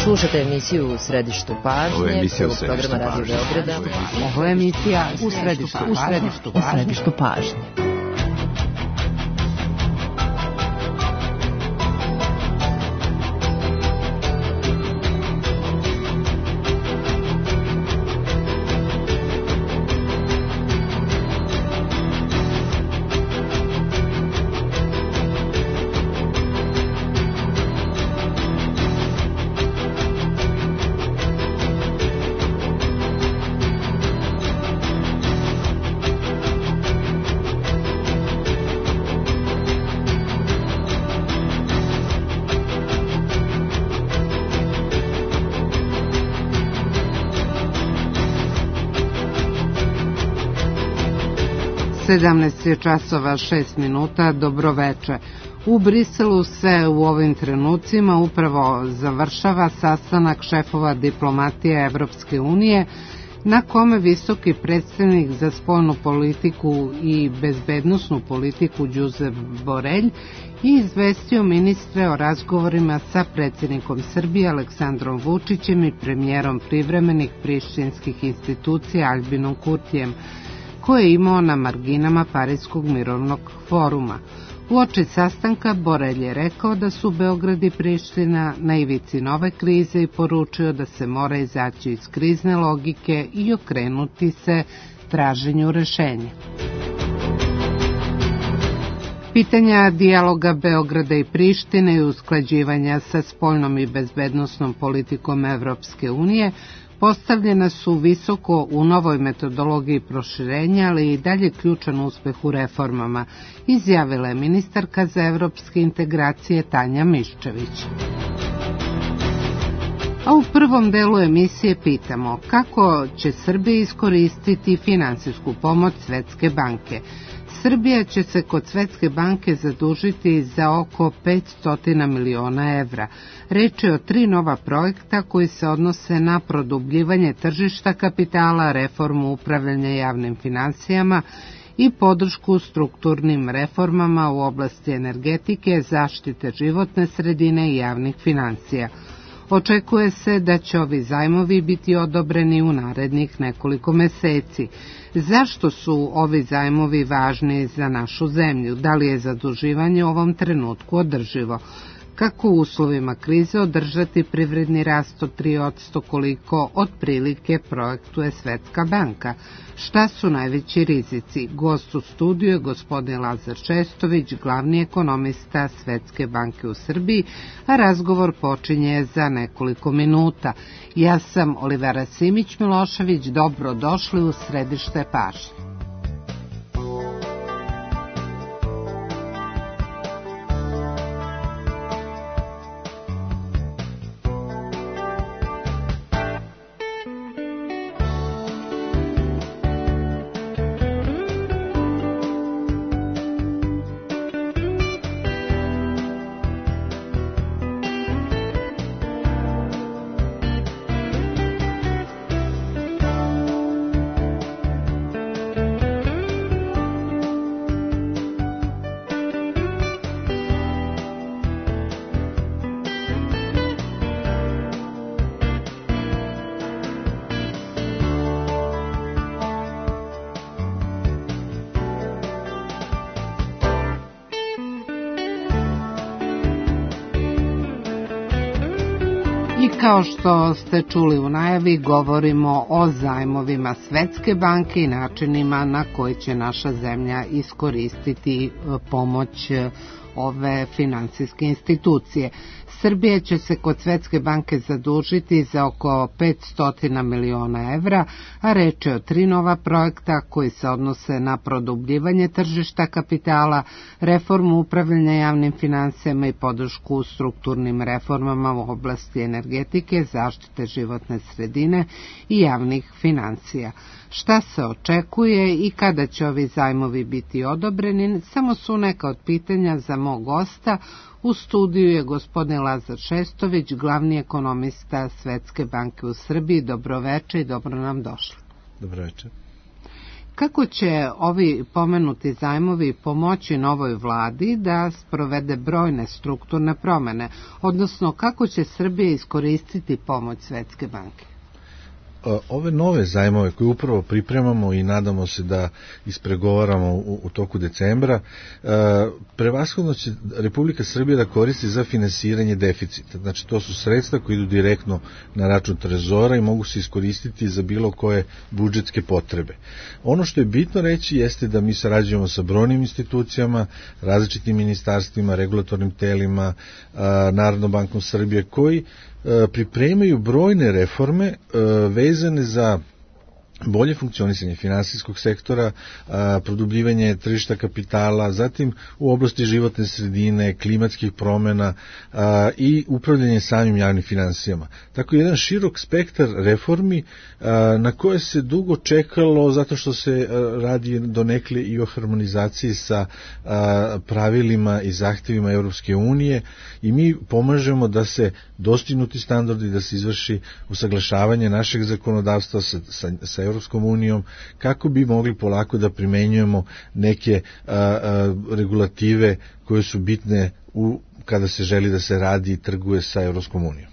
Slušate emisiju U središtu pažnje, prvog programa Radio Beograda. Ovo je emisija U središtu pažnje. časova 6 minuta, dobroveče. U Briselu se u ovim trenucima upravo završava sastanak šefova diplomatije Evropske unije, na kome visoki predstavnik za spoljnu politiku i bezbednosnu politiku Josep Borrell i izvestio ministre o razgovorima sa predsjednikom Srbije Aleksandrom Vučićem i premijerom privremenih prištinskih institucija Albinom Kurtijem, koje je imao na marginama Pariskog mirovnog foruma. Uoči sastanka Borrell je rekao da su Beograd i Priština na ivici nove krize i poručio da se mora izaći iz krizne logike i okrenuti se traženju rešenja. Pitanja dijaloga Beograda i Prištine i usklađivanja sa spoljnom i bezbednosnom politikom Evropske unije postavljena su visoko u novoj metodologiji proširenja, ali i dalje ključan uspeh u reformama, izjavila je ministarka za evropske integracije Tanja Miščević. A u prvom delu emisije pitamo kako će Srbija iskoristiti finansijsku pomoć Svetske banke. Srbija će se kod Svetske banke zadužiti za oko 500 miliona evra. Reč je o 3 nova projekta koji se odnose na produbljivanje tržišta kapitala, reformu upravljanja javnim financijama i podršku strukturnim reformama u oblasti energetike, zaštite životne sredine i javnih financija. Očekuje se da će ovi zajmovi biti odobreni u narednih nekoliko meseci. Zašto su ovi zajmovi važni za našu zemlju? Da li je zaduživanje u ovom trenutku održivo? Kako u uslovima krize održati privredni rast od 3%, koliko otprilike projektuje Svetska banka? Šta su najveći rizici? Gost u studiju je gospodin Lazar Šestović, glavni ekonomista Svetske banke u Srbiji, a razgovor počinje za nekoliko minuta. Ja sam Olivera Simić-Milošević, dobro došli u središte pažnje. Kao što ste čuli u najavi, govorimo o zajmovima Svetske banke i načinima na koji će naša zemlja iskoristiti pomoć ove finansijske institucije. Srbija će se kod Svetske banke zadužiti za oko 500 miliona evra, a reč je o 3 nova projekta koji se odnose na produbljivanje tržišta kapitala, reformu upravljanja javnim financijama i podršku strukturnim reformama u oblasti energetike, zaštite životne sredine i javnih financija. Šta se očekuje i kada će ovi zajmovi biti odobreni, samo su neka od pitanja za mog gosta. U studiju je gospodin Lazar Šestović, glavni ekonomista Svetske banke u Srbiji. Dobroveče i dobro nam došli. Dobroveče. Kako će ovi pomenuti zajmovi pomoći novoj vladi da sprovede brojne strukturne promene, odnosno kako će Srbija iskoristiti pomoć Svetske banke? Ove nove zajmove koje upravo pripremamo i nadamo se da ispregovaramo u toku decembra, prevashodno će Republika Srbija da koristi za finansiranje deficita. Znači, to su sredstva koje idu direktno na račun trezora i mogu se iskoristiti za bilo koje budžetske potrebe. Ono što je bitno reći jeste da mi sarađujemo sa brojnim institucijama, različitim ministarstvima, regulatornim telima, Narodnom bankom Srbije, koji pripremaju brojne reforme vezane za bolje funkcionisanje finansijskog sektora, produbljivanje tržišta kapitala, zatim u oblasti životne sredine, klimatskih promena i upravljanje samim javnim finansijama. Tako jedan širok spektar reformi na koje se dugo čekalo zato što se radi donekle i o harmonizaciji sa pravilima i zahtevima Europske unije i mi pomažemo da se dostignuti standardi, da se izvrši usaglašavanje našeg zakonodavstva sa Europskom unijom, kako bi mogli polako da primenjujemo neke regulative koje su bitne kada se želi da se radi i trguje sa Europskom unijom.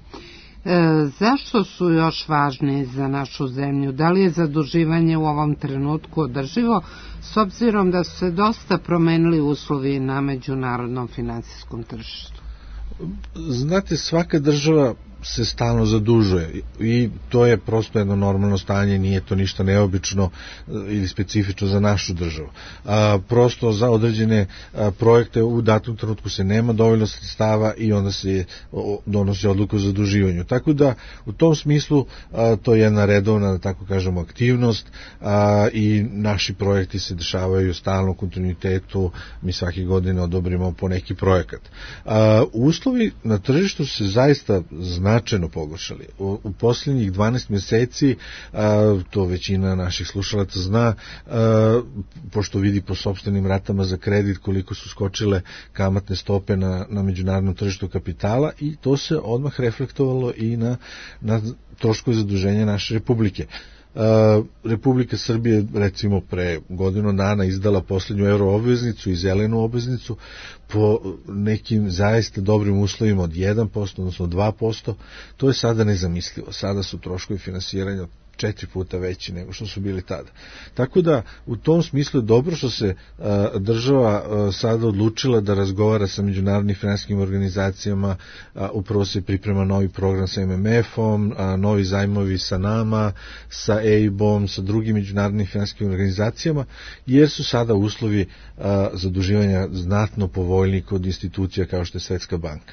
Zašto su još važni za našu zemlju? Da li je zaduživanje u ovom trenutku održivo, s obzirom da su se dosta promenili uslovi na međunarodnom finansijskom tržištu? Znate, svaka država se stalno zadužuje i to je prosto jedno normalno stanje, nije to ništa neobično ili specifično za našu državu. Prosto za određene projekte u datom trenutku se nema dovoljno sredstava i onda se donosi odluka o zaduživanju. Tako da u tom smislu to je jedna redovna, da tako kažemo, aktivnost i naši projekti se dešavaju stalno u kontinuitetu, mi svake godine odobrimo po neki projekat. Uslovi na tržištu se zaista značajno pogoršali. U posljednjih 12 mjeseci, to većina naših slušalaca zna, pošto vidi po sopstvenim ratama za kredit koliko su skočile kamatne stope na međunarodnom tržištu kapitala i to se odmah reflektovalo i na troškove zaduženja naše Republike. Republika Srbije recimo pre godinu dana izdala posljednju euroobveznicu i zelenu obveznicu po nekim zaista dobrim uslovima od 1%, odnosno 2%, to je sada nezamislivo. Sada su troškovi finansiranja 4 puta veći nego što su bili tada. Tako da u tom smislu je dobro što se država sada odlučila da razgovara sa međunarodnim finansijskim organizacijama, upravo se priprema novi program sa MMF-om, novi zajmovi sa nama, sa EIB-om, sa drugim međunarodnim finansijskim organizacijama, jer su sada uslovi zaduživanja znatno povoljniji kod institucija kao što je Svetska banka.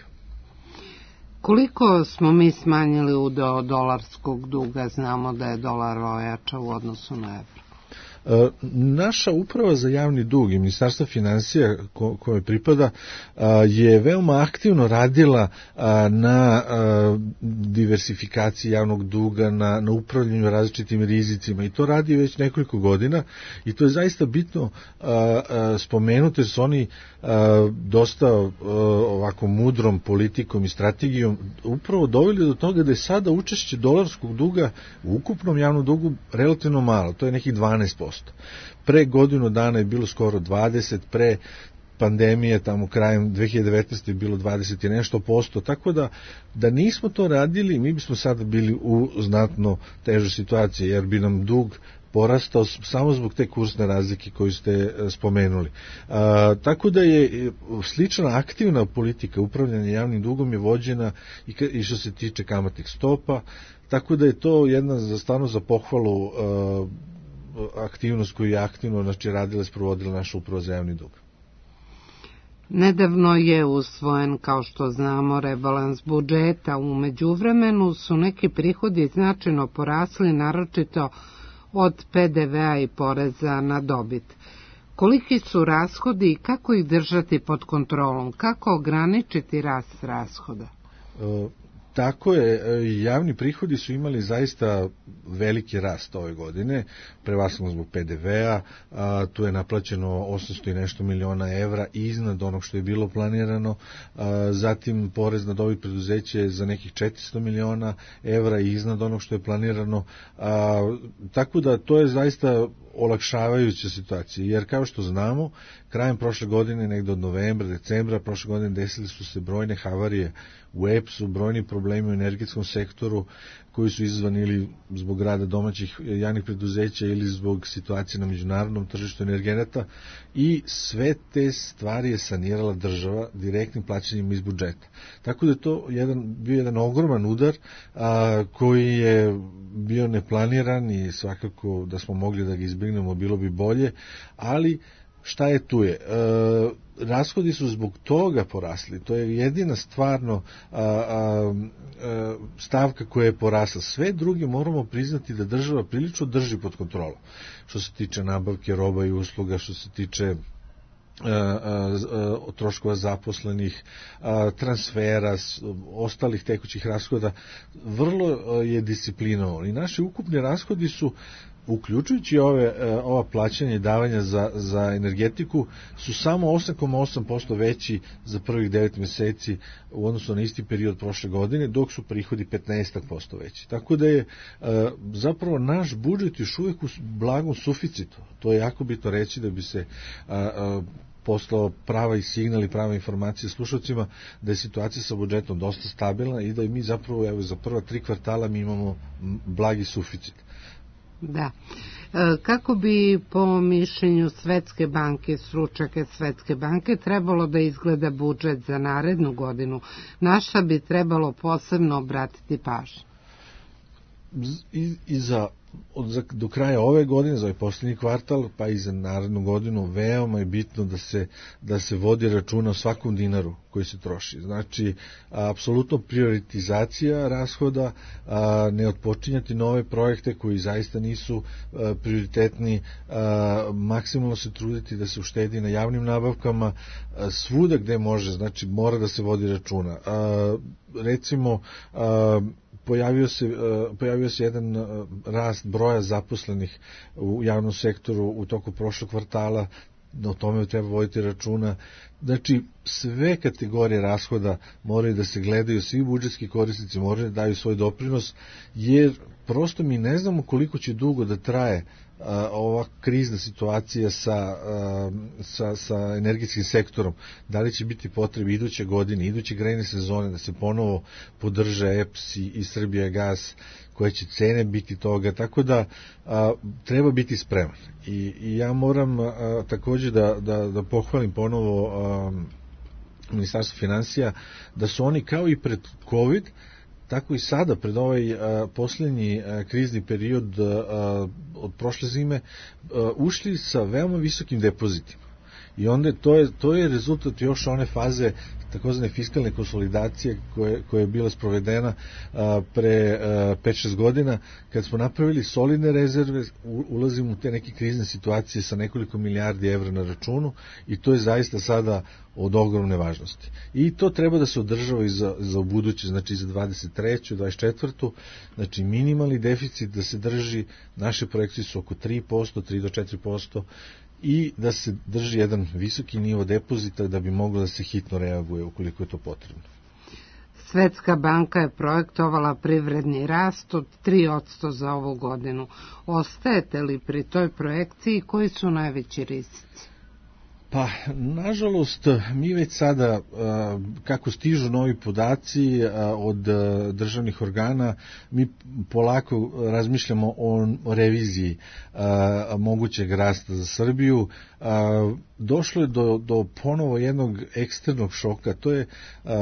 Koliko smo mi smanjili udeo dolarskog duga? Znamo da je dolar ojača u odnosu na evro. Naša uprava za javni dug i Ministarstvo finansija koje pripada je veoma aktivno radila na diversifikaciji javnog duga, na upravljanju različitim rizicima i to radi već nekoliko godina i to je zaista bitno spomenuti jer su oni dosta ovako mudrom politikom i strategijom upravo doveli do toga da je sada učešće dolarskog duga u ukupnom javnom dugu relativno malo, to je nekih 12%. Pre godinu dana je bilo skoro 20%, pre pandemije tamo krajem 2019. je bilo 20 i nešto posto, tako da nismo to radili, mi bismo sada bili u znatno težoj situaciji, jer bi nam dug porastao samo zbog te kursne razlike koju ste spomenuli. Tako da je slična aktivna politika upravljanja javnim dugom je vođena i što se tiče kamatnih stopa, tako da je to jedna stvarno za pohvalu aktivnost koju je aktivno radila i sprovodila naša uprava za javni dug. Nedavno je usvojen, kao što znamo, rebalans budžeta. U međuvremenu su neki prihodi značajno porasli, naročito od PDV-a i poreza na dobit. Koliki su rashodi i kako ih držati pod kontrolom? Kako ograničiti rast rashoda? Tako je, javni prihodi su imali zaista veliki rast ove godine, prevashodno zbog PDV-a, tu je naplaćeno 800 i nešto miliona evra iznad onog što je bilo planirano, zatim porez na dobit preduzeće za nekih 400 miliona evra iznad onog što je planirano, tako da to je zaista olakšavajuća situacija, jer kao što znamo, krajem prošle godine, negde od novembra, decembra prošle godine desili su se brojne havarije u EPS-u, brojni problemi u energetskom sektoru koji su izazvani ili zbog rada domaćih javnih preduzeća ili zbog situacije na međunarodnom tržištu energenata, i sve te stvari je sanirala država direktnim plaćanjem iz budžeta. Tako da je to bio jedan ogroman udar koji je bio neplaniran i svakako da smo mogli da ga izbjegnemo bilo bi bolje, ali šta je tu je? Rashodi su zbog toga porasli. To je jedina stvarno stavka koja je porasla. Sve druge moramo priznati da država prilično drži pod kontrolom. Što se tiče nabavke roba i usluga, što se tiče troškova zaposlenih, transfera, ostalih tekućih rashoda, vrlo je disciplinovano. I naši ukupni rashodi su, uključujući ova plaćanja i davanja za energetiku, su samo 8,8% veći za prvih 9 meseci u odnosu na isti period prošle godine, dok su prihodi 15% veći. Tako da je zapravo naš budžet još uvijek u blagom suficitu. To je jako bitno reći da bi se poslao prava i signal i prava informacija slušalcima da je situacija sa budžetom dosta stabilna i da mi zapravo, evo, za prva 3 kvartala mi imamo blagi suficit. Da. Kako bi po mišljenju Svetske banke, stručnjaka Svetske banke, trebalo da izgleda budžet za narednu godinu? Na šta bi trebalo posebno obratiti pažnju? Do kraja ove godine, za ovaj posljednji kvartal, pa i za narednu godinu, veoma je bitno da se vodi računa o svakom dinaru koji se troši. Znači, apsolutno prioritizacija rashoda, ne otpočinjati nove projekte koji zaista nisu prioritetni, maksimalno se truditi da se uštedi na javnim nabavkama, svuda gde može, znači mora da se vodi računa. Recimo, pojavio se jedan rast broja zaposlenih u javnom sektoru u toku prošlog kvartala, o tome treba voditi računa. Znači, sve kategorije rashoda moraju da se gledaju, svi budžetski korisnici moraju da daju svoj doprinos, jer prosto mi ne znamo koliko će dugo da traje ova krizna situacija sa energetskim sektorom. Da li će biti potrebi iduće godine, iduće grejne sezone da se ponovo podrže EPS i Srbijagas, koje će cene biti toga, tako da treba biti spreman. I ja moram također da pohvalim ponovo Ministarstvo finansija, da su oni kao i pred COVID, tako i sada, pred ovaj posljednji krizni period od prošle zime, ušli sa veoma visokim depozitima. I onda to je rezultat još one faze takozvane fiskalne konsolidacije koja je bila sprovedena pre 5-6 godina, kad smo napravili solidne rezerve, ulazimo u te neke krizne situacije sa nekoliko milijardi evra na računu, i to je zaista sada od ogromne važnosti. I to treba da se održava i za ubuduće, znači za 23. 24. Znači minimalni deficit da se drži, naše projekcije su oko 3%, 3 do 4%, i da se drži jedan visoki nivo depozita da bi moglo da se hitno reaguje ukoliko je to potrebno. Svetska banka je projektovala privredni rast od 3% za ovu godinu. Ostajete li pri toj projekciji? Koji su najveći rizici? Pa, nažalost, mi već sada, kako stižu novi podaci od državnih organa, mi polako razmišljamo o reviziji mogućeg rasta za Srbiju. Došlo je do ponovo jednog eksternog šoka, to je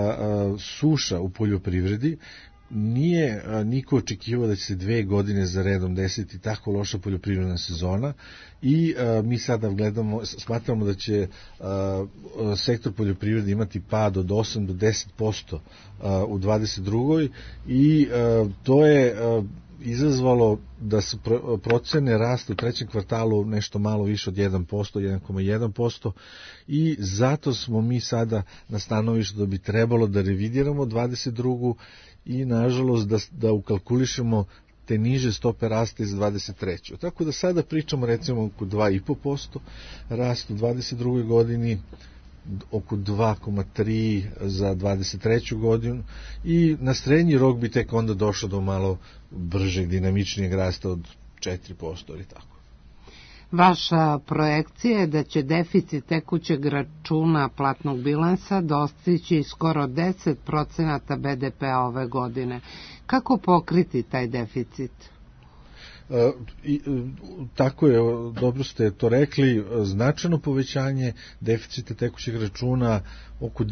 suša u poljoprivredi. Nije niko očekivao da će se 2 godine za redom desiti tako loša poljoprivredna sezona, i mi sada smatramo da će sektor poljoprivrede imati pad od 8 do 10% u 22. i to je izazvalo da se procene rast u 3. kvartalu nešto malo više od 1%, 1,1%, i zato smo mi sada na stanovištu da bi trebalo da revidiramo 22. i nažalost da ukalkulišemo te niže stope rasta iz 23. Tako da sada pričamo recimo oko 2,5% rast u 22. godini, oko 2,3 za 23. godinu, i na srednji rok bi tek onda došlo do malo bržeg, dinamičnijeg rasta od 4% ili tako. Vaša projekcija je da će deficit tekućeg računa platnog bilansa dostići skoro 10% BDP-a ove godine. Kako pokriti taj deficit? Tako je, dobro ste to rekli, značajno povećanje deficita tekućeg računa oko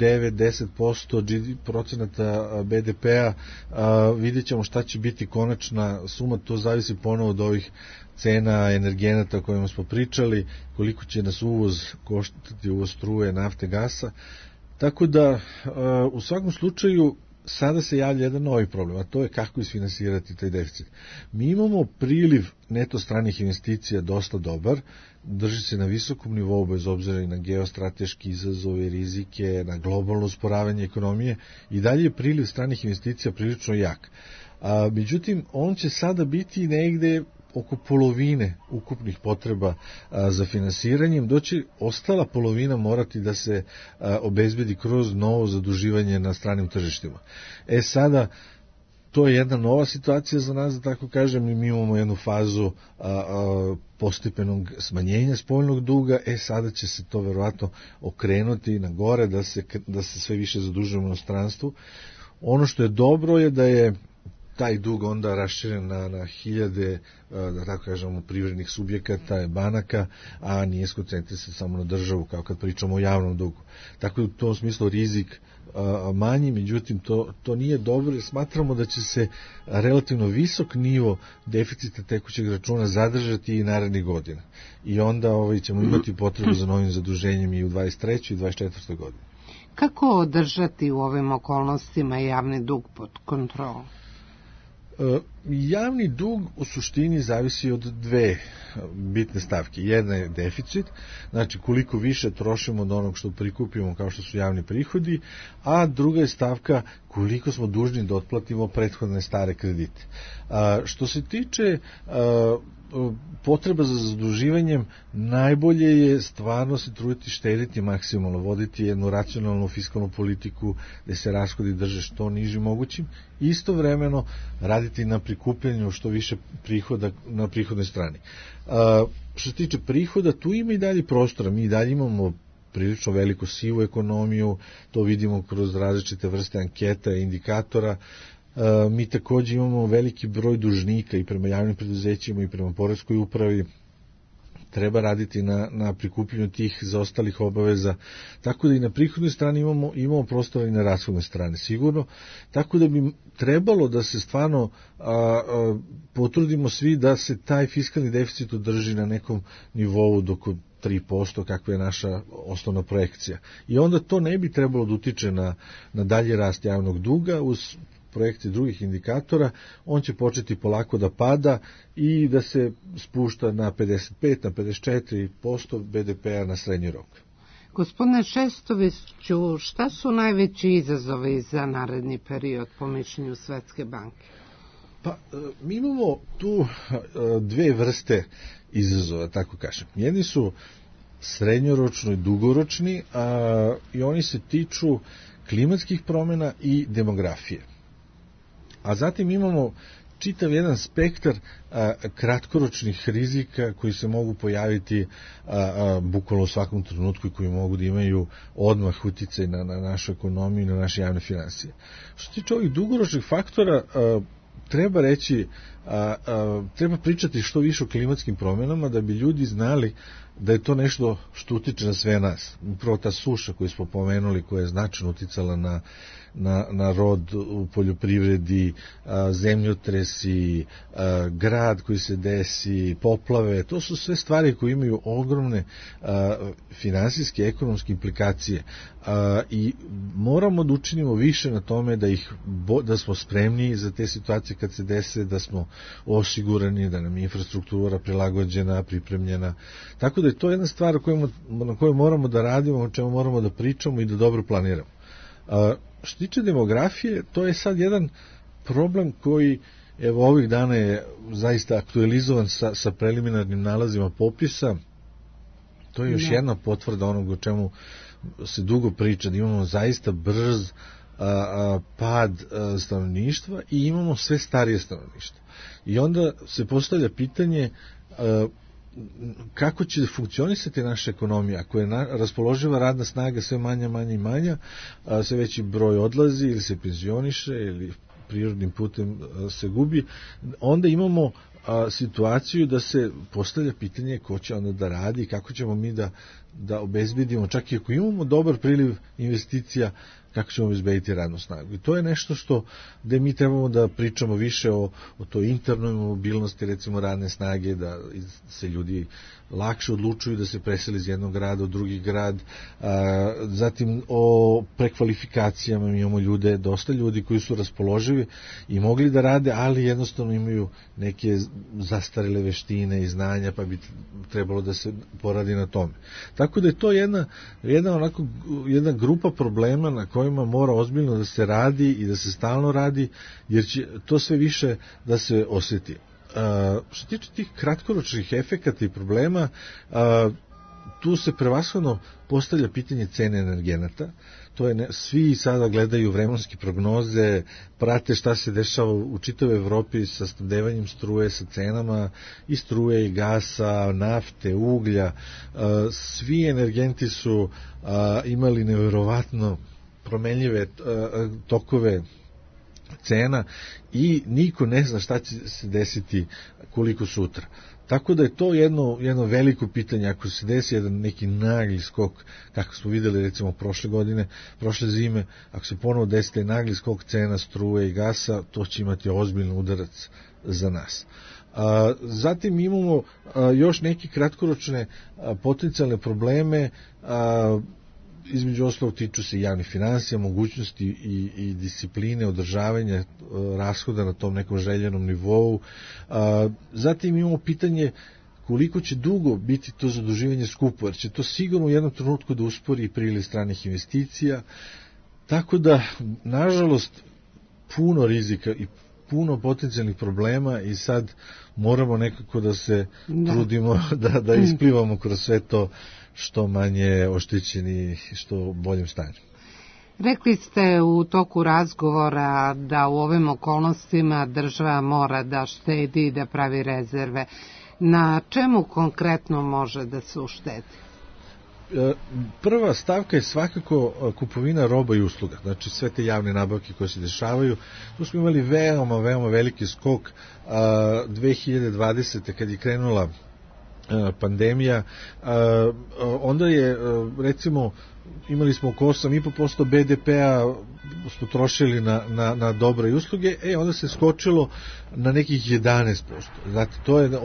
9-10% BDP-a, vidjet ćemo šta će biti konačna suma, to zavisi ponovo od ovih cena energenata o kojima smo pričali, koliko će nas uvoz koštati, uvoz struje, nafte, gasa, tako da u svakom slučaju sada se javlja jedan novi problem, a to je kako isfinansirati taj deficit. Mi imamo priliv neto stranih investicija dosta dobar, drži se na visokom nivou bez obzira i na geostrateški izazove, rizike, na globalno usporavanje ekonomije i dalje je priliv stranih investicija prilično jak. Međutim, on će sada biti negde oko polovine ukupnih potreba za finansiranjem, dok će ostala polovina morati da se obezbedi kroz novo zaduživanje na stranim tržištima. Sada, to je jedna nova situacija za nas, da tako kažem, i mi imamo jednu fazu postepenog smanjenja spoljnog duga, sada će se to verovatno okrenuti na gore, da se sve više zadužujemo u inostranstvu. Ono što je dobro je da je taj dug onda raširen na hiljade, da tako kažemo, privrednih subjekata, banaka, a nije skoncentrisan samo na državu, kao kad pričamo o javnom dugu. Tako da u tom smislu rizik manji, međutim to nije dobro, jer smatramo da će se relativno visok nivo deficita tekućeg računa zadržati i narednih godina. I onda ćemo imati potrebu za novim zaduženjem i u 23. i 24. godini. Kako održati u ovim okolnostima javni dug pod kontrolom? Javni dug u suštini zavisi od dve bitne stavke. Jedna je deficit, znači koliko više trošimo od onog što prikupimo kao što su javni prihodi, a druga je stavka koliko smo dužni da otplatimo prethodne stare kredite. Što se tiče potreba za zaduživanjem, najbolje je stvarno se truditi štediti maksimalno, voditi jednu racionalnu fiskalnu politiku gde se rashodi drže što niži mogućim, istovremeno raditi na prikupljanju što više prihoda na prihodnoj strani. Što se tiče prihoda, tu ima i dalje prostora, mi i dalje imamo prilično veliku sivu ekonomiju, to vidimo kroz različite vrste anketa i indikatora. Mi također imamo veliki broj dužnika i prema javnim preduzećima i prema poreskoj upravi, treba raditi na prikupljanju tih zaostalih obaveza, tako da i na prihodnoj strani imamo prostora i na rashodnoj strani, sigurno, tako da bi trebalo da se stvarno potrudimo svi da se taj fiskalni deficit održi na nekom nivou do 3%, kakva je naša osnovna projekcija. I onda to ne bi trebalo da utiče na dalji rast javnog duga, uz projekcije drugih indikatora, on će početi polako da pada i da se spušta na 55, na 54% BDP-a na srednji rok. Gospodine Šestoviću, šta su najveći izazovi za naredni period po mišljenju Svetske banke? Pa, mi imamo tu dve vrste izazova, tako kažem. Jedni su srednjoročni i dugoročni, i oni se tiču klimatskih promjena i demografije. A zatim imamo čitav jedan spektar kratkoročnih rizika koji se mogu pojaviti bukvalno u svakom trenutku i koji mogu da imaju odmah uticaj na našu ekonomiju i na naše javne financije. Što se tiče ovih dugoročnih faktora, treba reći, treba pričati što više o klimatskim promjenama da bi ljudi znali da je to nešto što utiče na sve nas. Upravo ta suša koju smo pomenuli, koja je značajno uticala na rod u poljoprivredi, zemljotresi, grad koji se desi, poplave, to su sve stvari koje imaju ogromne finansijske, ekonomske implikacije i moramo da učinimo više na tome da smo spremni za te situacije kad se dese, da smo osigurani, da nam je infrastruktura prilagođena, pripremljena. Tako da je to jedna stvar na kojoj moramo da radimo, o čemu moramo da pričamo i da dobro planiramo. Što tiče demografije, to je sad jedan problem koji evo ovih dana je zaista aktualizovan sa preliminarnim nalazima popisa. To je još jedna potvrda onog o čemu se dugo priča, da imamo zaista brz pad stanovništva i imamo sve starije stanovništvo. I onda se postavlja pitanje kako će funkcionisati naša ekonomija, ako je raspoloživa radna snaga sve manja i manja, sve veći broj odlazi ili se penzioniše ili prirodnim putem se gubi, onda imamo situaciju da se postavlja pitanje ko će onda da radi i kako ćemo mi da obezbedimo, čak i ako imamo dobar priliv investicija, kako ćemo obezbediti radnu snagu. I to je nešto gde mi trebamo da pričamo više o toj internoj mobilnosti, recimo radne snage, da se ljudi lakše odlučuju da se preseli iz jednog grada u drugi grad, zatim o prekvalifikacijama. Mi imamo dosta ljudi koji su raspoloživi i mogli da rade, ali jednostavno imaju neke zastarele veštine i znanja, pa bi trebalo da se poradi na tome. Tako da je to jedna grupa problema na kojima mora ozbiljno da se radi i da se stalno radi, jer će to sve više da se osjeti. Što tiče tih kratkoročnih efekata i problema, tu se prevashodno postavlja pitanje cene energenata. To je svi sada gledaju vremenske prognoze, prate šta se dešava u čitavoj Evropi sa snabdevanjem struje, sa cenama i struje i gasa, nafte, uglja. Svi energenti su imali neverovatno promenljive tokove cena i niko ne zna šta će se desiti koliko sutra. Tako da je to jedno veliko pitanje. Ako se desi neki nagli skok, kako smo videli recimo prošle zime, ako se ponovo desi taj nagli skok cena struje i gasa, to će imati ozbiljan udarac za nas. Zatim imamo još neke kratkoročne potencijalne probleme, između ostalog tiču se javnih finansija, mogućnosti i discipline održavanja rashoda na tom nekom željenom nivou. Zatim imamo pitanje koliko će dugo biti to zaduživanje skupo, jer će to sigurno u jednom trenutku da uspori priliv stranih investicija. Tako da, nažalost, puno rizika i puno potencijalnih problema i sad moramo nekako da se trudimo da isplivamo kroz sve to što manje oštećeni, što boljem stanju. Rekli ste u toku razgovora da u ovim okolnostima država mora da štedi i da pravi rezerve. Na čemu konkretno može da se uštedi? Prva stavka je svakako kupovina roba i usluga, znači sve te javne nabavke koje se dešavaju. Tu smo imali veoma veliki skok 2020. kad je krenula pandemija, onda je recimo imali smo oko 8,5% BDP-a smo trošili na dobre usluge, onda se skočilo na nekih 11%. Znate, to je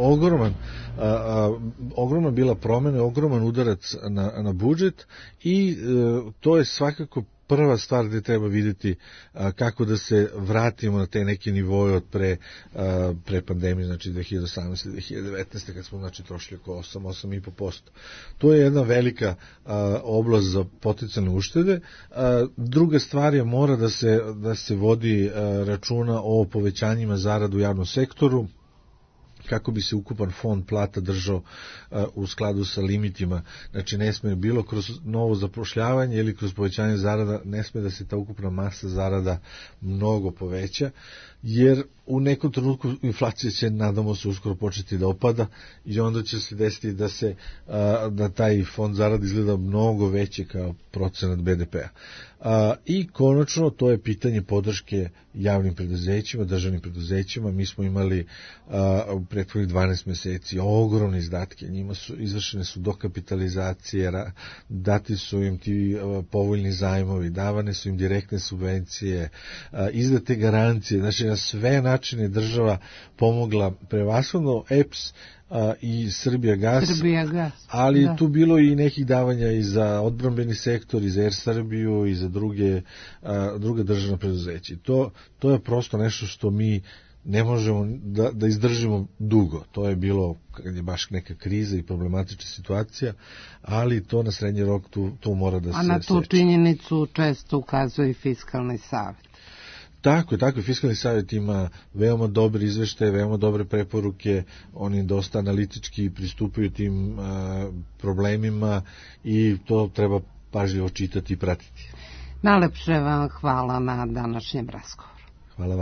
ogromna bila promena, ogroman udarac na budžet i to je svakako prva stvar gde treba vidjeti kako da se vratimo na te neke nivoje od pre pandemije, znači 2018-2019, kad smo trošili oko 8,5%. To je jedna velika oblast za potencijalne uštede. Druga stvar je mora da se vodi računa o povećanjima zarada u javnom sektoru, kako bi se ukupan fond plata držao u skladu sa limitima. Znači ne sme bilo kroz novo zapošljavanje ili kroz povećanje zarada, ne sme da se ta ukupna masa zarada mnogo poveća, jer u nekom trenutku inflacija će, nadamo se, uskoro početi da opada i onda će se desiti da taj fond zarada izgleda mnogo veći kao procenat BDP-a. I konačno, to je pitanje podrške javnim preduzećima, državnim preduzećima. Mi smo imali u prethodnih 12 meseci ogromne izdatke, izvršene su dokapitalizacije, dati su im ti povoljni zajmovi, davane su im direktne subvencije, izdate garancije, znači na sve načine država pomogla, prevashodno EPS i Srbijagas, ali tu bilo i nekih davanja i za odbrambeni sektor, i za Er Srbiju, i za druge državne preduzeće. To je prosto nešto što mi ne možemo da izdržimo dugo. To je bilo kad je baš neka kriza i problematična situacija, ali to na srednji rok to mora da se seče. A na tu činjenicu često ukazuje i Fiskalni savet. Tako je, Fiskalni savjet ima veoma dobre izveštaje, veoma dobre preporuke, oni dosta analitički pristupaju tim problemima i to treba pažljivo čitati i pratiti. Najlepše vam hvala na današnjem razgovoru. Hvala vama.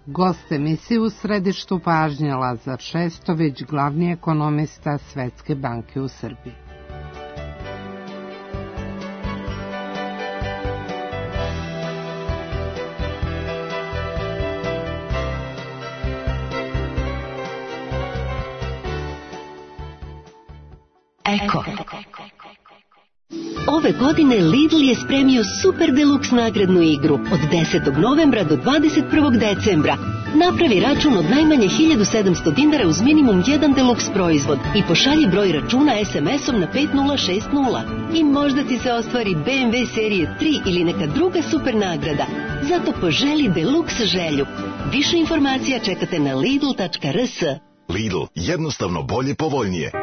Gost emisije u središtu pažnje Lazar Šestović, glavni ekonomista Svetske banke u Srbiji. Eko. Ove godine Lidl je spremio super deluks nagradnu igru od 10. novembra do 21. decembra. Napravi račun od najmanje 1700 dinara uz minimum jedan deluks proizvod i pošalji broj računa SMS-om na 5060 i možda ti se ostvari BMW serije 3 ili neka druga super nagrada. Zato poželi deluks želju. Više informacija čekate na lidl.rs. Lidl, jednostavno bolje, povoljnije.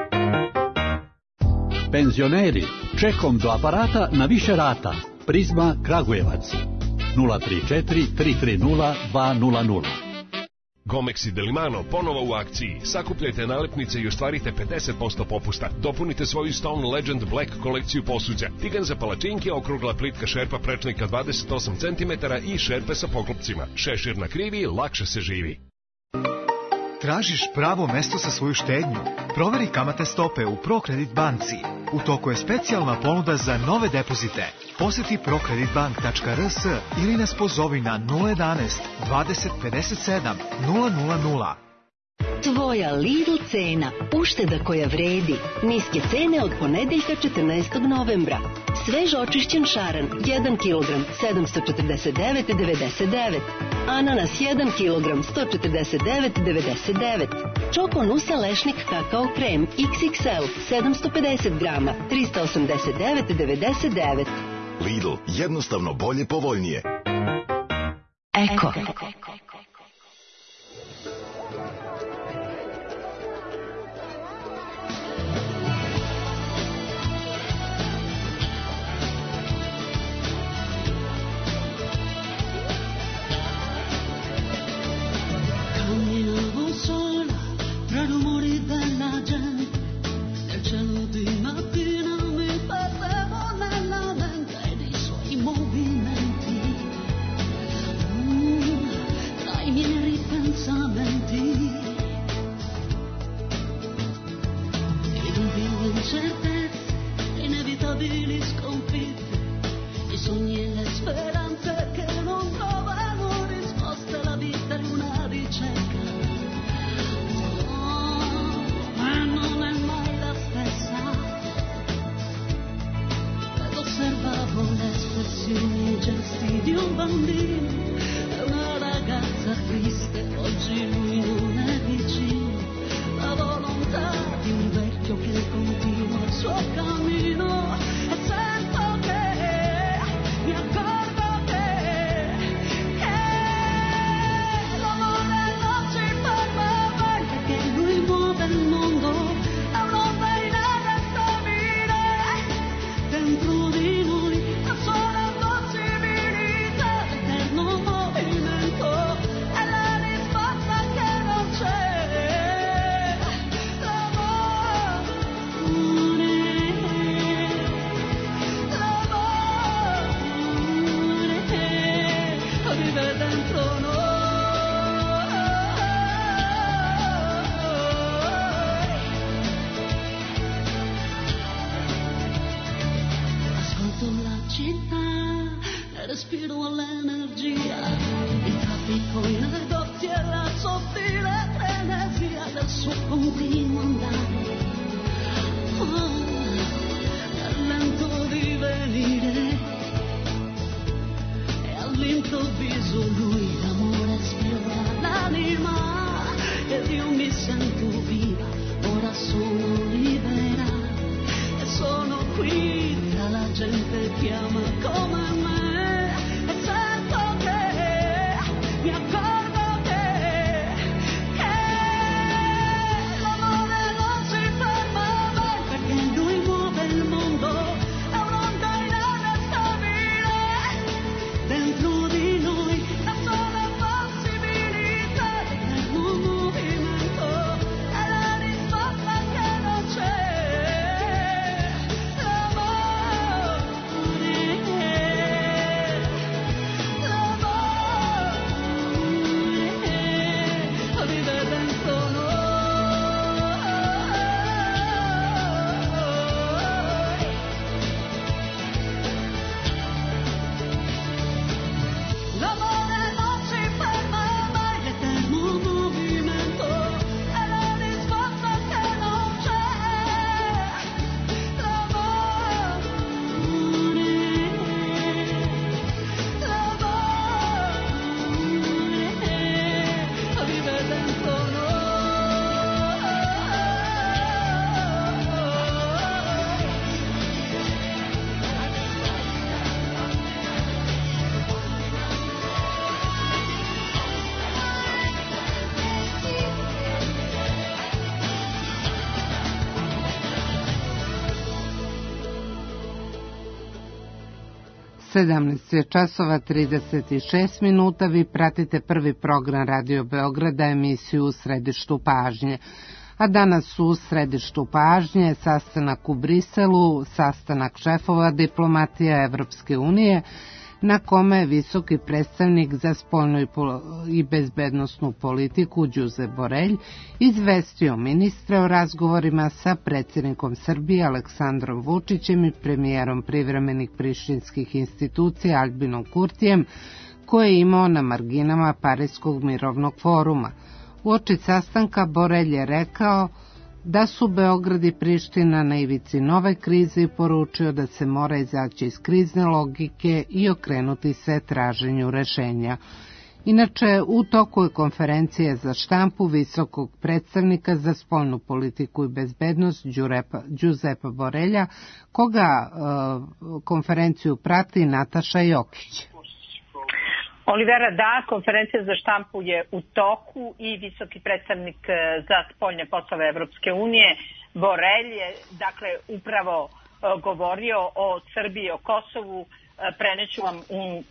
Penzioneri, čekom do aparata na više rata. Prizma Kragujevac 034 330 200. Gomex i Delimano ponovo u akciji. Sakupljajte nalepnice i ostvarite 50% popusta. Dopunite svoju Stone Legend Black kolekciju posuđa. Tigan za palačinke, okrugla plitka šerpa prečnika 28 cm i šerpe sa poklopcima. Šešir na krivi, lakše se živi. Tražiš pravo mesto za svoju štednju? Proveri kamatne stope u ProCredit banci. U toku je specijalna ponuda za nove depozite. Posjeti procreditbank.rs ili nas pozovi na 011 20 57 000. Tvoja Lidl cena, ušteda koja vredi. Niske cene od ponedeljka 14. novembra. Svež očišćen šaran 1 kg 749,99. Ananas 1 kg 149,99. Čoko Nusa lešnik kakao krem XXL 750 grama 389,99. Lidl, jednostavno bolje, povoljnije. Eko. 17 je časova 36 minuta, vi pratite prvi program Radio Beograda, emisiju U središtu pažnje. A danas u središtu pažnje sastanak u Briselu, sastanak šefova diplomatija Evropske unije, na kome je visoki predstavnik za spoljnu i bezbednosnu politiku Josep Borrell izvestio ministre o razgovorima sa predsjednikom Srbije Aleksandrom Vučićem i premijerom privremenih prištinskih institucija Albinom Kurtijem, koje je imao na marginama Pariskog mirovnog foruma. Uoči sastanka Borrell je rekao da su Beograd i Priština na ivici nove krize i poručio da se mora izaći iz krizne logike i okrenuti se traženju rešenja. Inače, u toku je konferencije za štampu visokog predstavnika za spoljnu politiku i bezbednost Josepa Borrella, koga konferenciju prati Nataša Jokić. Olivera, da, konferencija za štampu je u toku i visoki predstavnik za spoljne poslove Evropske unije Borrell je dakle upravo govorio o Srbiji i o Kosovu. Preneću vam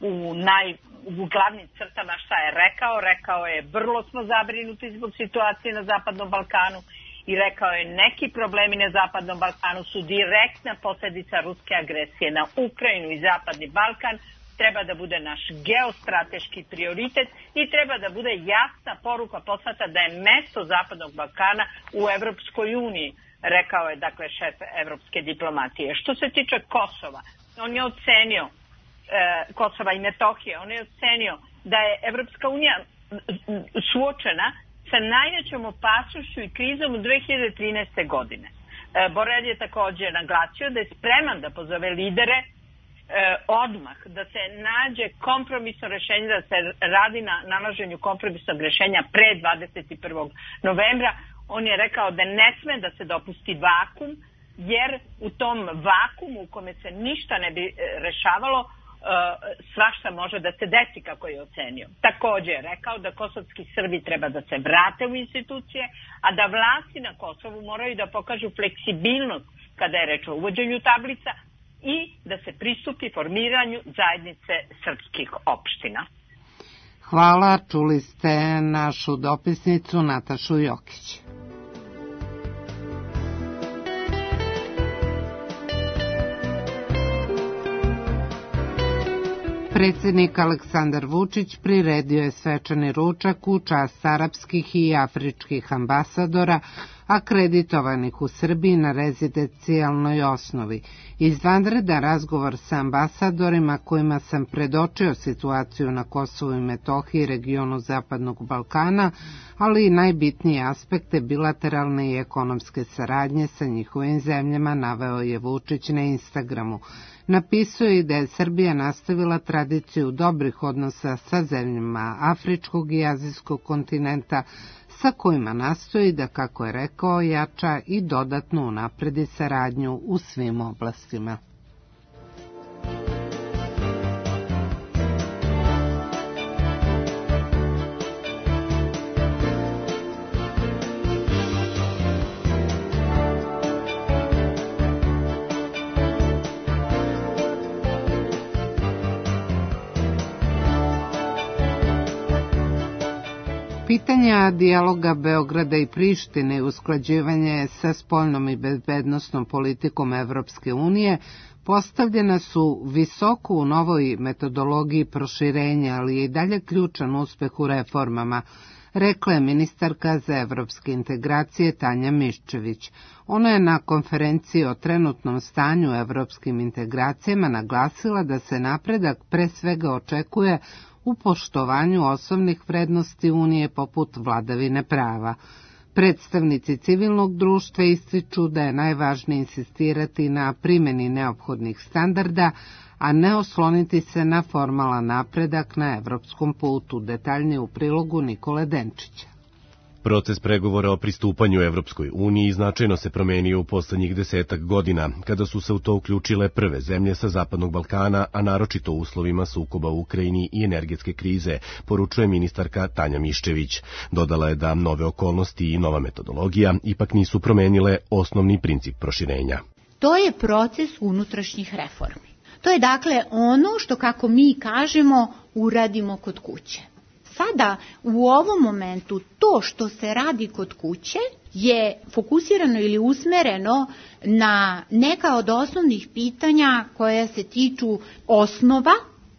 u glavnim crtama šta je rekao. Rekao je vrlo smo zabrinuti zbog situacije na Zapadnom Balkanu i rekao je neki problemi na Zapadnom Balkanu su direktna posljedica ruske agresije na Ukrajinu i Zapadni Balkan. Treba da bude naš geostrateški prioritet i treba da bude jasna poruka poslata da je mesto Zapadnog Balkana u Evropskoj uniji, rekao je dakle šef evropske diplomatije. Što se tiče Kosova, on je ocenio Kosova i Metohije, on je ocenio da je Evropska unija suočena sa najvećom opasnošću i krizom u 2013. godine. Borrell je također naglasio da je spreman da pozove lidere odmah, da se nađe kompromisno rešenje, da se radi na nalaženju kompromisnog rešenja pre 21. novembra. On je rekao da ne sme da se dopusti vakum, jer u tom vakumu u kome se ništa ne bi rešavalo, svašta može da se desi, kako je ocenio. Također je rekao da kosovski Srbi treba da se vrate u institucije, a da vlasti na Kosovu moraju da pokažu fleksibilnost kada je reč o uvođenju tablica i da se pristupi formiranju zajednice srpskih opština. Hvala, čuli ste našu dopisnicu Natašu Jokić. Predsjednik Aleksandar Vučić priredio je svečani ručak u čast arapskih i afričkih ambasadora akreditovanih u Srbiji na rezidencijalnoj osnovi. Izvanredan razgovor sa ambasadorima kojima sam predočio situaciju na Kosovu i Metohiji i regionu Zapadnog Balkana, ali i najbitnije aspekte bilateralne i ekonomske saradnje sa njihovim zemljama, naveo je Vučić na Instagramu. Napisao je da je Srbija nastavila tradiciju dobrih odnosa sa zemljama afričkog i azijskog kontinenta, sa kojima nastoji da, kako je rekao, jača i dodatno unapredi saradnju u svim oblastima. Pitanja dijaloga Beograda i Prištine i usklađivanje sa spoljnom i bezbednosnom politikom Evropske unije postavljena su visoko u novoj metodologiji proširenja, ali je i dalje ključan uspeh u reformama, rekla je ministarka za evropske integracije Tanja Miščević. Ona je na konferenciji o trenutnom stanju u evropskim integracijama naglasila da se napredak pre svega očekuje u poštovanju osnovnih vrednosti Unije poput vladavine prava. Predstavnici civilnog društva ističu da je najvažnije insistirati na primjeni neophodnih standarda, a ne osloniti se na formalan napredak na evropskom putu. Detaljnije u prilogu Nikole Denčića. Proces pregovora o pristupanju Evropskoj uniji značajno se promenio u poslednjih 10 godina, kada su se u to uključile prve zemlje sa Zapadnog Balkana, a naročito u uslovima sukoba u Ukrajini i energetske krize, poručuje ministarka Tanja Miščević. Dodala je da nove okolnosti i nova metodologija ipak nisu promenile osnovni princip proširenja. To je proces unutrašnjih reformi. To je dakle ono što, kako mi kažemo, uradimo kod kuće. Sada, u ovom momentu, to što se radi kod kuće je fokusirano ili usmereno na neka od osnovnih pitanja koja se tiču osnova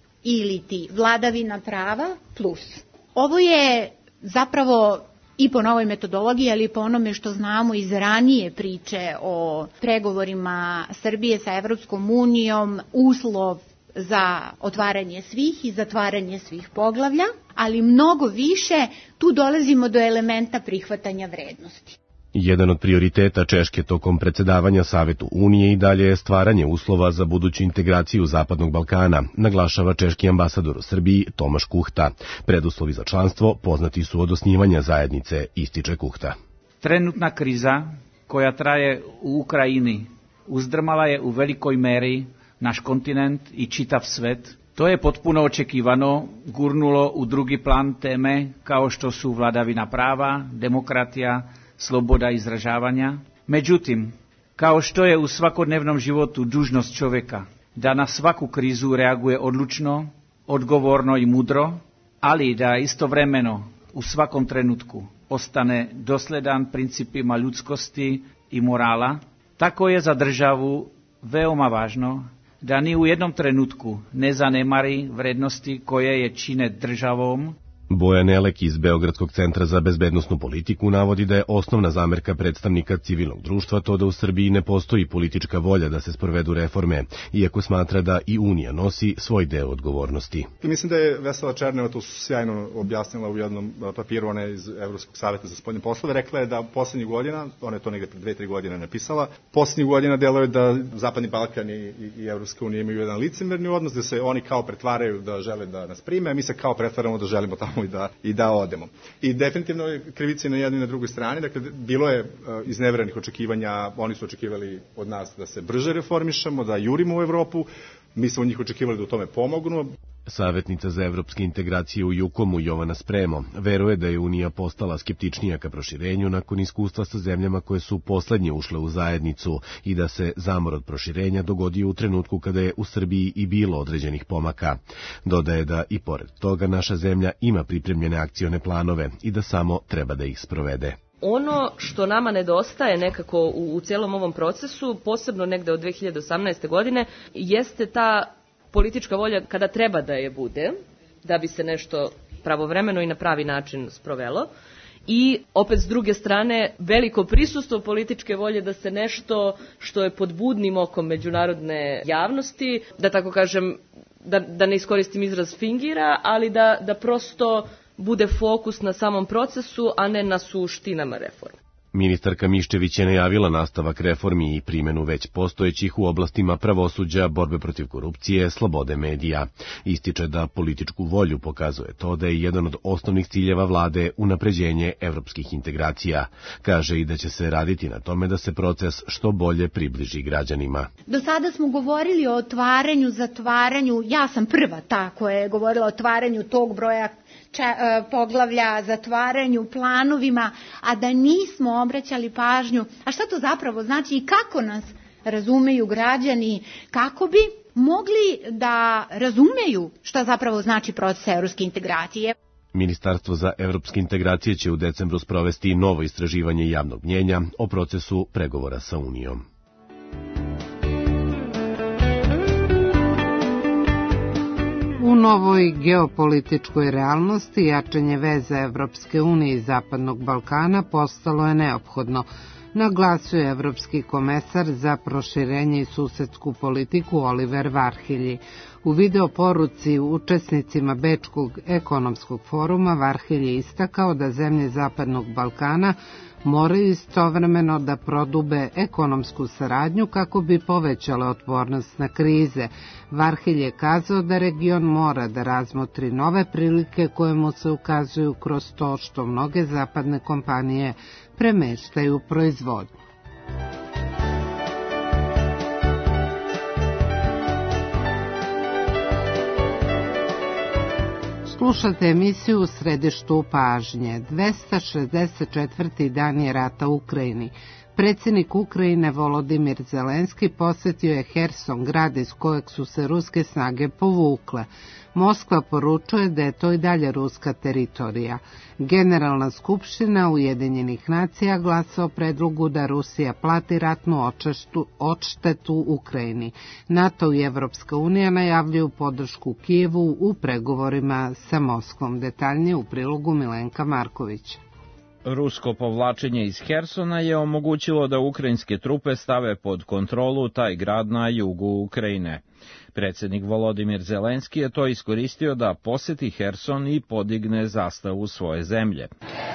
ili ti vladavina prava plus. Ovo je zapravo i po novoj metodologiji, ali i po onome što znamo iz ranije priče o pregovorima Srbije sa Evropskom unijom, uslov za otvaranje svih i zatvaranje svih poglavlja, ali mnogo više tu dolazimo do elementa prihvatanja vrednosti. Jedan od prioriteta Češke tokom predsedavanja Savetu Unije i dalje je stvaranje uslova za buduću integraciju Zapadnog Balkana, naglašava češki ambasador u Srbiji Tomaš Kuhta. Preduslovi za članstvo poznati su od osnivanja zajednice, ističe Kuhta. Trenutna kriza koja traje u Ukrajini uzdrmala je u velikoj meri naš kontinent i čitav svet. To je potpuno očekivano gurnulo u drugi plan teme kao što su vladavina prava, demokratija, sloboda izražavanja. Međutim, kao što je u svakodnevnom životu dužnost čovjeka da na svaku krizu reaguje odlučno, odgovorno i mudro, ali da istovremeno u svakom trenutku ostane dosledan principima ljudskosti i morala, tako je za državu veoma važno da ni u jednom trenutku ne zanemari vrednosti koje je čine državom. Bojan Elek iz Beogradskog centra za bezbednosnu politiku navodi da je osnovna zamerka predstavnika civilnog društva to da u Srbiji ne postoji politička volja da se sprovedu reforme, iako smatra da i Unija nosi svoj deo odgovornosti. Mislim da je Vesela Černeva to sjajno objasnila u jednom papiru, ona je iz Evropskog saveta za spoljne poslove, rekla je da poslednjih godina, ona je to negde pre 2-3 godine napisala, poslednjih godina deluje da Zapadni Balkan i Evropska unija imaju jedan licemerni odnos, da se oni kao pretvaraju da žele da nas prime, a mi se kao pretvaramo da želimo tamo i da odemo. I definitivno je krivica na jednoj i na drugoj strani, dakle bilo je izneverenih očekivanja, oni su očekivali od nas da se brže reformišemo, da jurimo u Evropu, mi smo od njih očekivali da u tome pomognu. Savjetnica za evropske integracije u Jukomu Jovana Spremo veruje da je Unija postala skeptičnija ka proširenju nakon iskustva sa zemljama koje su poslednje ušle u zajednicu i da se zamor od proširenja dogodio u trenutku kada je u Srbiji i bilo određenih pomaka. Dodaje da i pored toga naša zemlja ima pripremljene akcione planove i da samo treba da ih sprovede. Ono što nama nedostaje nekako u celom ovom procesu, posebno negde od 2018. godine, jeste ta politička volja kada treba da je bude, da bi se nešto pravovremeno i na pravi način sprovelo. I opet s druge strane veliko prisustvo političke volje da se nešto što je pod budnim okom međunarodne javnosti, da tako kažem, da ne iskoristim izraz fingira, ali da prosto bude fokus na samom procesu, a ne na suštinama reforme. Ministarka Miščević je najavila nastavak reformi i primjenu već postojećih u oblastima pravosuđa, borbe protiv korupcije, slobode medija. Ističe da političku volju pokazuje to da je jedan od osnovnih ciljeva vlade unapređenje evropskih integracija. Kaže i da će se raditi na tome da se proces što bolje približi građanima. Do sada smo govorili o otvaranju, zatvaranju, ja sam prva ta koja je govorila o otvaranju tog broja poglavlja, zatvaranju, planovima, a da nismo obraćali pažnju, a šta to zapravo znači i kako nas razumeju građani, kako bi mogli da razumeju šta zapravo znači proces evropske integracije. Ministarstvo za evropske integracije će u decembru sprovesti novo istraživanje javnog mnjenja o procesu pregovora sa Unijom. U novoj geopolitičkoj realnosti jačanje veza Evropske unije i Zapadnog Balkana postalo je neophodno, naglasuje evropski komesar za proširenje i susedsku politiku Oliver Varhelyi. U video poruci učesnicima Bečkog ekonomskog foruma Varhelyi je istakao da zemlje Zapadnog Balkana moraju istovremeno da prodube ekonomsku saradnju kako bi povećale otpornost na krize. Varhelyi je kazao da region mora da razmotri nove prilike koje mu se ukazuju kroz to što mnoge zapadne kompanije premeštaju proizvodnju. Slušate emisiju U središtu pažnje. 264. dan je rata u Ukrajini. Predsjednik Ukrajine Volodimir Zelenski posjetio je Herson, grad iz kojeg su se ruske snage povukle. Moskva poručuje da je to i dalje ruska teritorija. Generalna skupština Ujedinjenih nacija glasa o predlogu da Rusija plati ratnu odštetu Ukrajini. NATO i Evropska unija najavljuju podršku Kijevu u pregovorima sa Moskvom. Detaljnije u prilogu Milenka Markovića. Rusko povlačenje iz Hersona je omogućilo da ukrajinske trupe stave pod kontrolu taj grad na jugu Ukrajine. Predsjednik Volodimir Zelenski je to iskoristio da posjeti Herson i podigne zastavu svoje zemlje.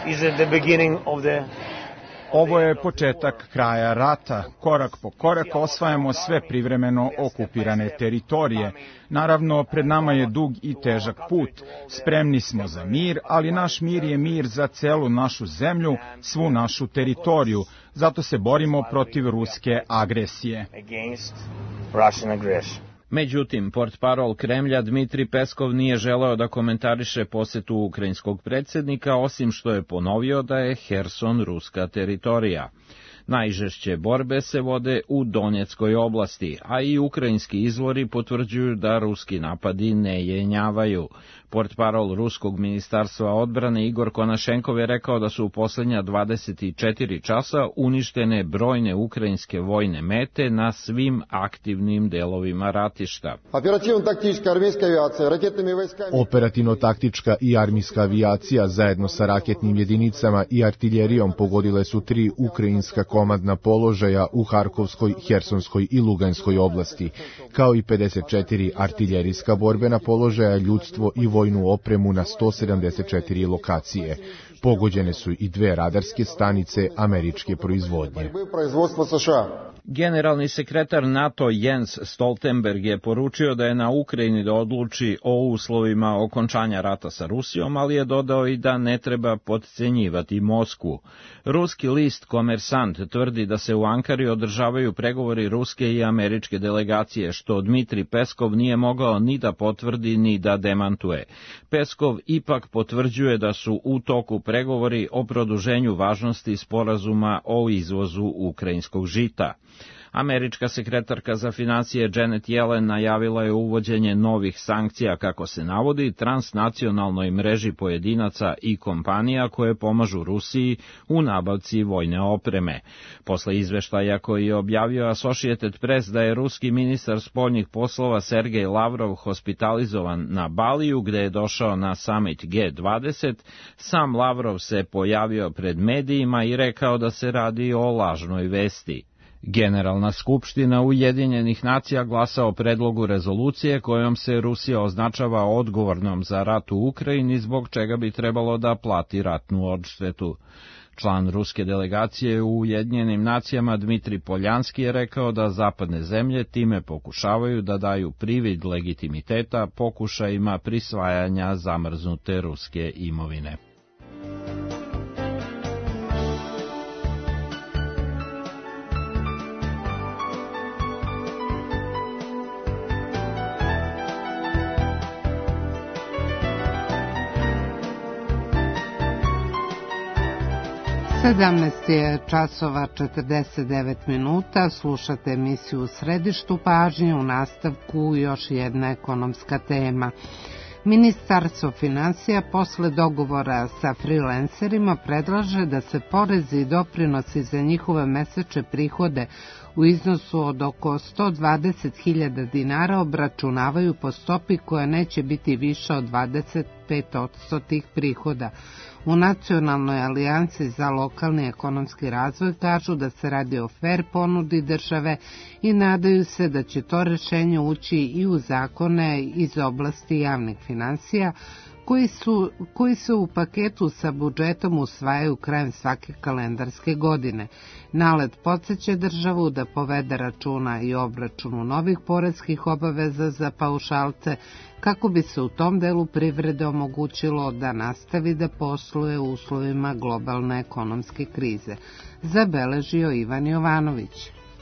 Ovo je početak kraja rata. Korak po korak osvajamo sve privremeno okupirane teritorije. Naravno, pred nama je dug i težak put. Spremni smo za mir, ali naš mir je mir za celu našu zemlju, svu našu teritoriju. Zato se borimo protiv ruske agresije. Međutim, portparol Kremlja Dmitri Peskov nije želeo da komentariše posjetu ukrajinskog predsjednika, osim što je ponovio da je Herson ruska teritorija. Najžešće borbe se vode u Donjeckoj oblasti, a i ukrajinski izvori potvrđuju da ruski napadi ne jenjavaju. Portparol Ruskog ministarstva odbrane Igor Konašenkov je rekao da su u posljednja 24 časa uništene brojne ukrajinske vojne mete na svim aktivnim delovima ratišta. Operativno-taktička i armijska avijacija zajedno sa raketnim jedinicama i artiljerijom pogodile su 3 ukrajinska komandna položaja u Harkovskoj, Hersonskoj i Luganskoj oblasti, kao i 54 artiljerijska borbena položaja, ljudstvo i vojnu opremu na 174 lokacije. Pogođene su i 2 radarske stanice američke proizvodnje. Generalni sekretar NATO Jens Stoltenberg je poručio da je na Ukrajini da odluči o uslovima okončanja rata sa Rusijom, ali je dodao i da ne treba potcenjivati Moskvu. Ruski list Komersant tvrdi da se u Ankari održavaju pregovori ruske i američke delegacije, što Dmitri Peskov nije mogao ni da potvrdi ni da demantuje. Peskov ipak potvrđuje da su u toku pregovori o produženju važnosti sporazuma o izvozu ukrajinskog žita. Američka sekretarka za financije Janet Yellen najavila je uvođenje novih sankcija, kako se navodi, transnacionalnoj mreži pojedinaca i kompanija koje pomažu Rusiji u nabavci vojne opreme. Posle izveštaja koji je objavio Associated Press da je ruski ministar spoljnih poslova Sergej Lavrov hospitalizovan na Baliju, gde je došao na summit G20, sam Lavrov se pojavio pred medijima i rekao da se radi o lažnoj vesti. Generalna skupština Ujedinjenih nacija glasa o predlogu rezolucije kojom se Rusija označava odgovornom za rat u Ukrajini, zbog čega bi trebalo da plati ratnu odštetu. Član ruske delegacije u Ujedinjenim nacijama Dmitri Poljanski je rekao da zapadne zemlje time pokušavaju da daju privid legitimiteta pokušajima prisvajanja zamrznute ruske imovine. Sedamnaest je časova 49 minuta, slušate emisiju U središtu pažnje, u nastavku još jedna ekonomska tema. Ministarstvo financija posle dogovora sa freelancerima predlaže da se porezi i doprinosi za njihove mesečne prihode u iznosu od oko 120.000 dinara obračunavaju po stopi koja neće biti viša od 25% tih prihoda. U Nacionalnoj alijansi za lokalni ekonomski razvoj kažu da se radi o fer ponudi države i nadaju se da će to rešenje ući i u zakone iz oblasti javnih finansija koji se u paketu sa budžetom usvajaju krajem svake kalendarske godine. NALED podseća državu da povede računa i obračunu novih poreskih obaveza za paušalce, kako bi se u tom delu privrede omogućilo da nastavi da posluje u uslovima globalne ekonomske krize, zabeležio Ivan Jovanović.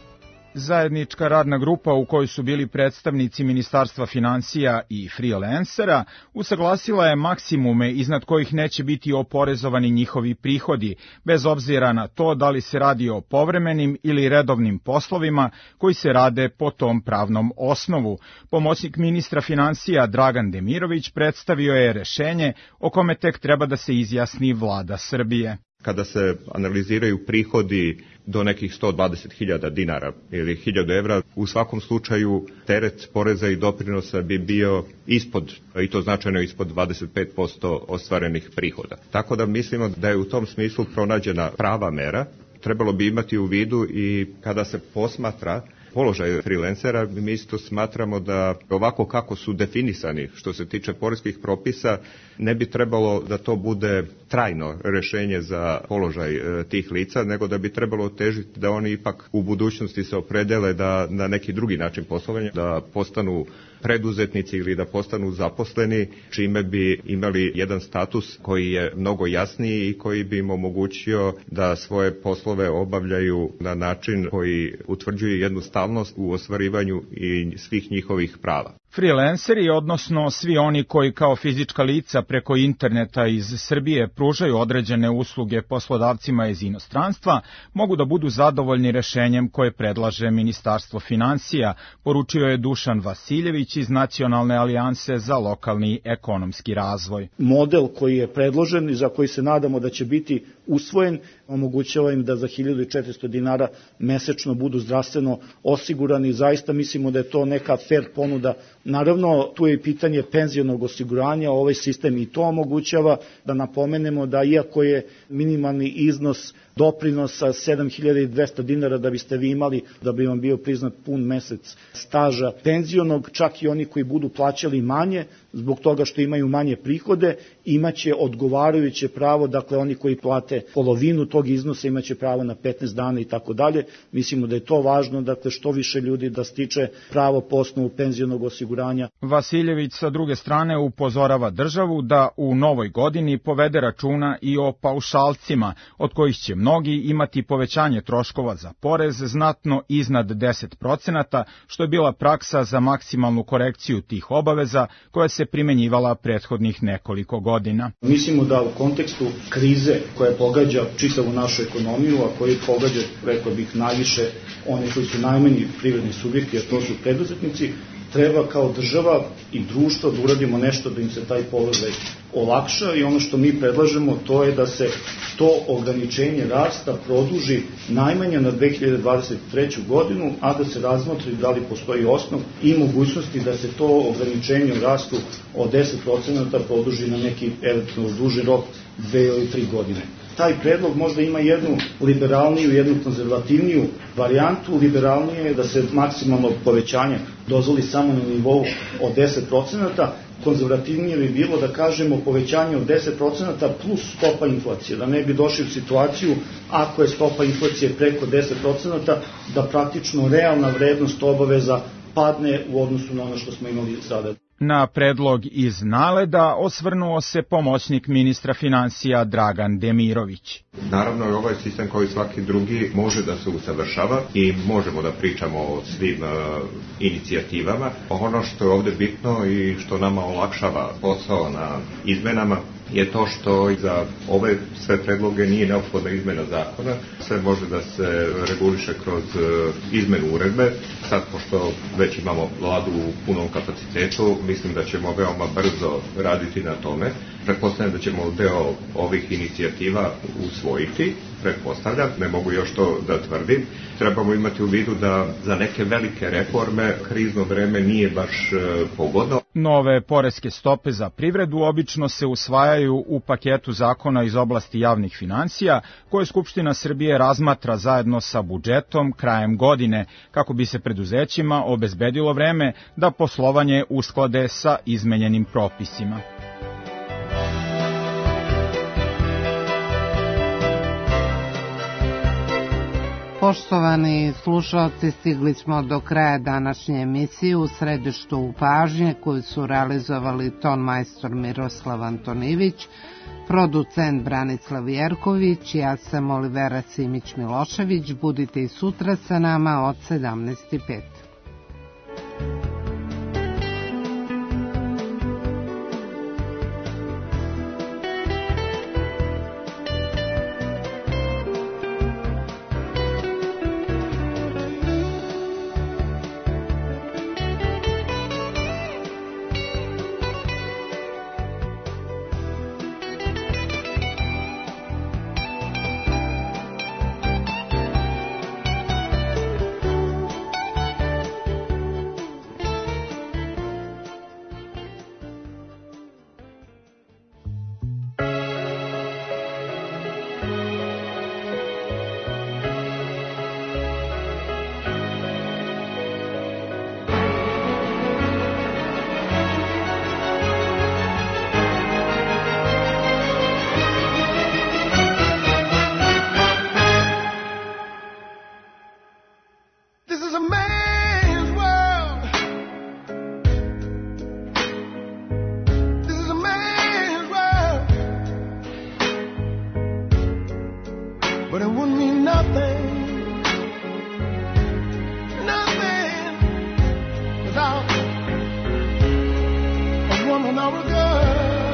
Zajednička radna grupa u kojoj su bili predstavnici Ministarstva finansija i freelancera usaglasila je maksimume iznad kojih neće biti oporezovani njihovi prihodi, bez obzira na to da li se radi o povremenim ili redovnim poslovima koji se rade po tom pravnom osnovu. Pomoćnik ministra finansija Dragan Demirović predstavio je rešenje o kome tek treba da se izjasni vlada Srbije. Kada se analiziraju prihodi do nekih 120.000 dinara ili 1.000 evra, u svakom slučaju teret poreza i doprinosa bi bio ispod, i to značajno ispod 25% ostvarenih prihoda. Tako da mislimo da je u tom smislu pronađena prava mera. Trebalo bi imati u vidu i kada se posmatra položaj freelancera, mi isto smatramo da ovako kako su definisani što se tiče poreskih propisa, ne bi trebalo da to bude trajno rešenje za položaj tih lica, nego da bi trebalo težiti da oni ipak u budućnosti se opredele da na neki drugi način poslovanja, da postanu preduzetnici ili da postanu zaposleni, čime bi imali jedan status koji je mnogo jasniji i koji bi im omogućio da svoje poslove obavljaju na način koji utvrđuje jednu stalnost u ostvarivanju i svih njihovih prava. Freelanceri, odnosno svi oni koji kao fizička lica preko interneta iz Srbije pružaju određene usluge poslodavcima iz inostranstva, mogu da budu zadovoljni rešenjem koje predlaže Ministarstvo finansija, poručio je Dušan Vasiljević iz Nacionalne alijanse za lokalni ekonomski razvoj. Model koji je predložen i za koji se nadamo da će biti usvojen, omogućava im da za 1.400 dinara mesečno budu zdravstveno osigurani. Zaista mislimo da je to neka fair ponuda. Naravno, tu je i pitanje penzionog osiguranja, ovaj sistem i to omogućava. Da napomenemo da iako je minimalni iznos doprinosa 7.200 dinara da biste vi imali, da bi vam bio priznat pun mesec staža penzionog, čak i oni koji budu plaćali manje, zbog toga što imaju manje prihode, imaće odgovarajuće pravo, dakle oni koji plate polovinu tog iznosa imaće pravo na 15 dana i tako dalje. Mislimo da je to važno, dakle što više ljudi da stiče pravo po osnovu penzionog osiguranja. Vasiljević sa druge strane upozorava državu da u novoj godini povede računa i o paušalcima, od kojih će mnogi imati povećanje troškova za porez znatno iznad 10%, što je bila praksa za maksimalnu korekciju tih obaveza koja se primenjivala prethodnih nekoliko godina. Mislimo da u kontekstu krize koja pogađa čitavu našu ekonomiju, a koji pogađa, rekao bih, najviše oni koji su najmanji privredni subjekti, a to su preduzetnici, treba kao država i društvo da uradimo nešto da im se taj položaj olakša i ono što mi predlažemo to je da se to ograničenje rasta produži najmanje na 2023. godinu, a da se razmotri da li postoji osnov i mogućnosti da se to ograničenje u rastu od 10% produži na neki eventualno duži rok 2 ili 3 godine. Taj predlog možda ima jednu liberalniju, jednu konzervativniju varijantu. Liberalnije je da se maksimalno povećanje dozvoli samo na nivou od 10%, konzervativnije bi bilo da kažemo povećanje od 10% plus stopa inflacije, da ne bi došli u situaciju ako je stopa inflacije preko 10%, da praktično realna vrednost obaveza padne u odnosu na ono što smo imali sada. Na predlog iz NALED-a osvrnuo se pomoćnik ministra finansija Dragan Demirović. Naravno je ovaj sistem kao i svaki drugi može da se usavršava i možemo da pričamo o svim inicijativama. Ono što je ovde bitno i što nama olakšava posao na izmenama je to što za ove sve predloge nije neophodna izmena zakona, sve može da se reguliše kroz izmenu uredbe. Sad, pošto već imamo vladu u punom kapacitetu, mislim da ćemo veoma brzo raditi na tome. Pretpostavljam da ćemo deo ovih inicijativa usvojiti, pretpostavljam, ne mogu još to da tvrdim. Trebamo imati u vidu da za neke velike reforme krizno vreme nije baš pogodno. Nove poreske stope za privredu obično se usvajaju u paketu zakona iz oblasti javnih finansija, koje Skupština Srbije razmatra zajedno sa budžetom krajem godine, kako bi se preduzećima obezbedilo vreme da poslovanje usklade sa izmenjenim propisima. Poštovani slušalci, stigli smo do kraja današnje emisije U središtu pažnje koju su realizovali ton majstor Miroslav Antonivić, producent Branislav Jerković, ja sam Olivera Simić-Milošević. Budite i sutra sa nama od 17:05.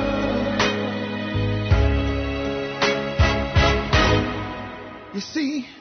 You see,